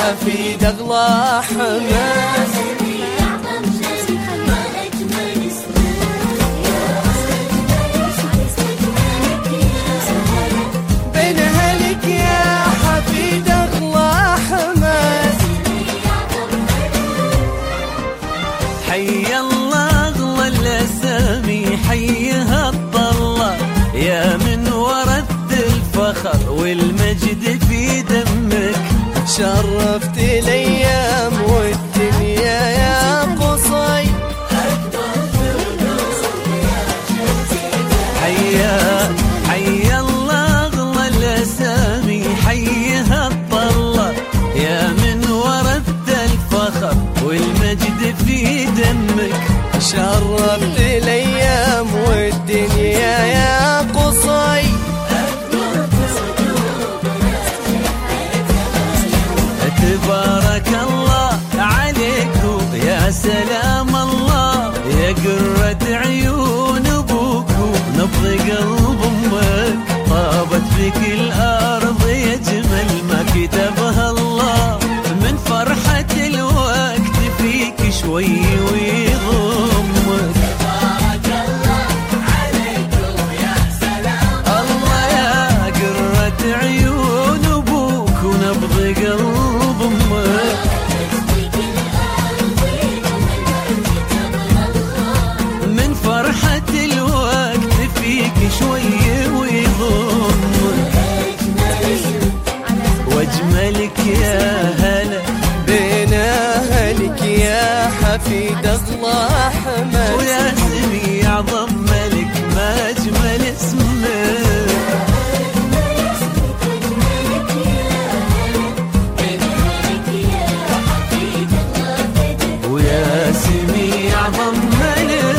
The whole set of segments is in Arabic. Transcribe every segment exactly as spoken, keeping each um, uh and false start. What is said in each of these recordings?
حفيد أغلى حماس. بين أهلك يا حفيد أغلى حماس. حي الله أغلى الأسامي حيها الطلة، يا من ورثت الفخر والمجد في دمك. شرفت الأيام والدنيا يا قصي. حيا حيا الله أغلى الأسامي حيها الطلة، يا من ورثت الفخر والمجد في دمك. شرفت الأيام والدنيا يا قصي. تبارك الله عليكم يا سلام الله، يا قرة عيون أبوكم نبض قلب أمك. طابت فيك الأرض يا جمل ما كتبها الله، من فرحة الوقت فيك شوي ويضمك. تبارك الله عليكم يا سلام الله، يا قرة عيون أبوك ونبض قلب من فرحة الوقت فيك شوي ويضمك. واجملك يا هلا بين أهلك يا حفيد أغلى حماس. ويا سمي أعظم ملك ما أجمل اسمك. ويا سمي أعظم ملك.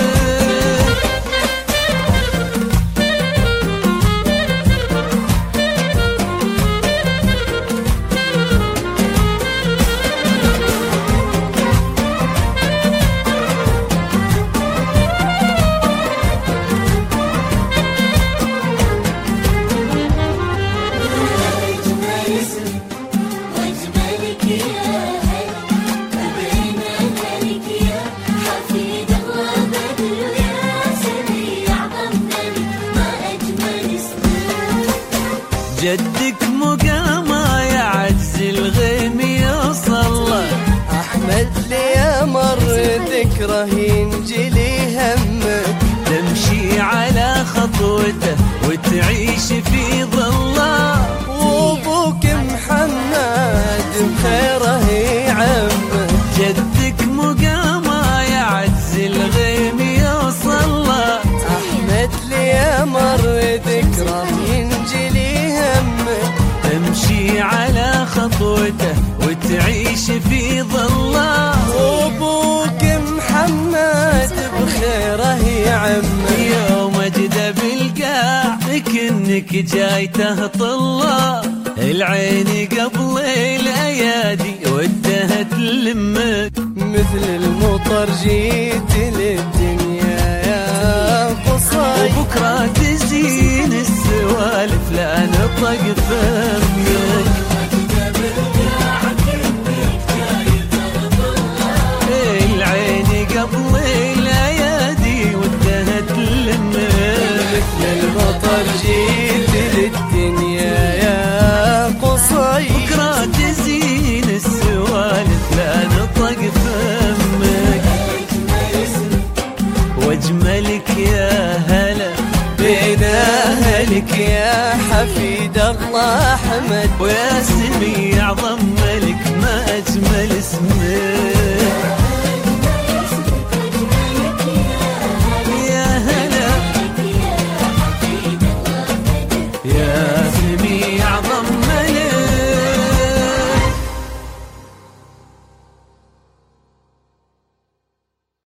جدك مقامة يا عز الغيم يوصل. أحمد لي مر ذكره ينجلي همك. تمشي على خطوته وتعيش في ظله، وابوك محمد بخيره يعمك. جدك مقامة يا عز الغيم يوصل. أحمد لي مر ذكره ينجلي همك. تمشي على خطوته وتعيش في ظله، وابوك محمد بخيره يعمك. يوم اجد بالقاع كأنك جايته طله، العين قبل الايادي ودها تلمك. مثل المطر جيت للدنيا يا قصي. وبكرة تزين السوالف لا نطق فمك.